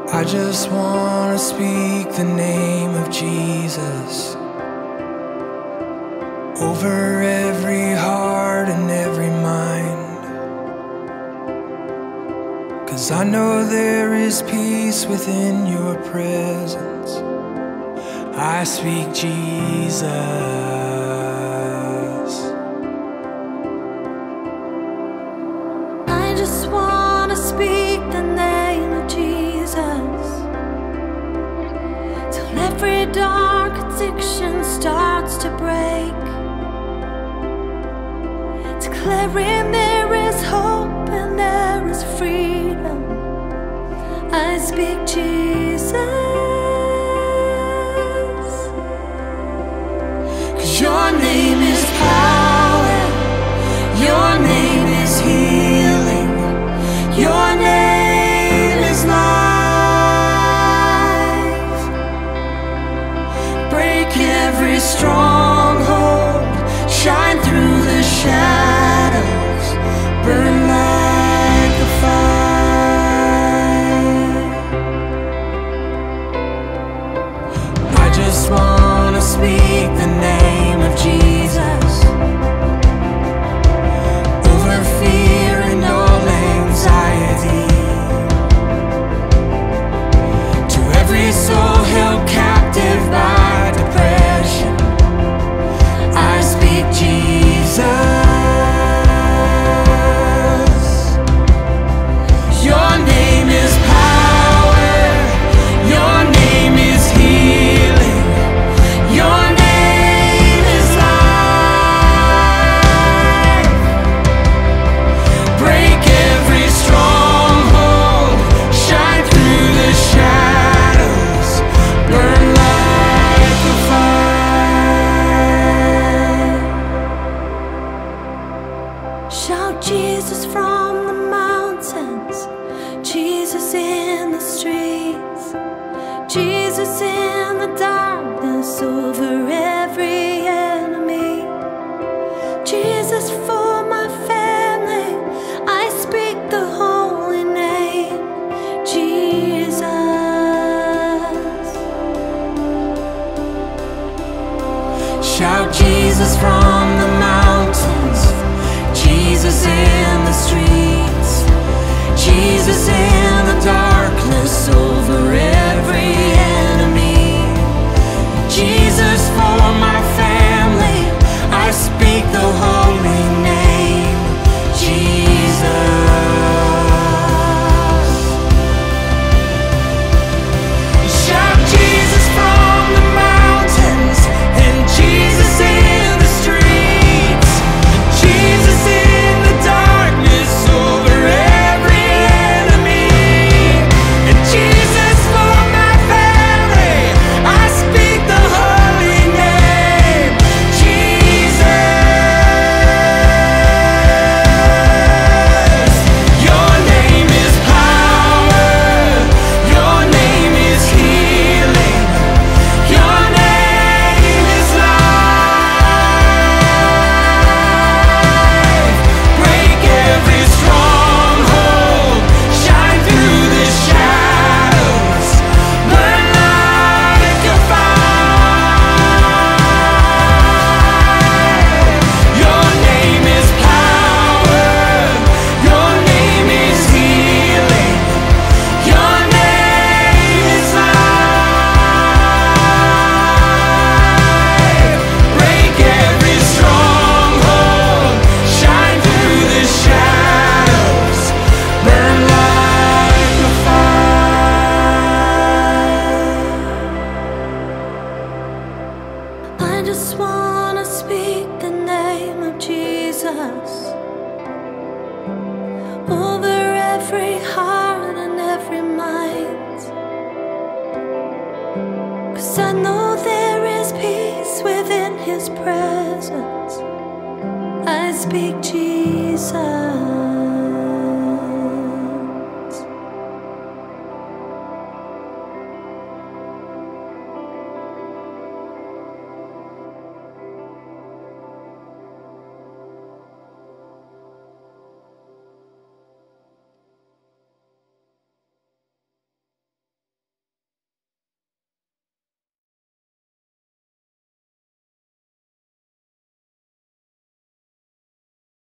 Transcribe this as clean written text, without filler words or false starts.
I just want to speak the name of Jesus over every heart and every mind, 'cause I know there is peace within your presence. I speak Jesus. I just want to speak the name of Jesus till every dark addiction starts to break, declaring there is hope and there is freedom. I speak Jesus. Your name is power, your name is healing, your name is life. Break every stronghold, shine through the shadows, burn like a fire. I just want to speak the name of Jesus over fear and all anxiety, to every soul held captive by depression. I speak Jesus. Your name is power, your name is healing, your name is life. Break every stronghold, shine through the shadows, burn like a fire. Shout Jesus from the mountains, Jesus in the streets, Jesus in the darkness over every enemy, Jesus for my family. I speak the holy name, Jesus. Shout Jesus from the mountains, Jesus in the streets, Jesus in the darkness over every enemy, Jesus for my family. I speak the holy name, Jesus. Shout Jesus from the mountains and Jesus in the streets, Jesus in the darkness over every enemy, and Jesus for my family. I speak the holy name, Jesus. Your name is power, your name is healing, your name is life. Break every stronghold, shine through the shadows, burn like a fire. Your name is power, your name is healing, your name is life. Break every stronghold, shine through the shadows, burn like a fire. I just want to speak the name of Jesus over every heart and every mind, 'cause I know there is peace within His presence. I speak Jesus.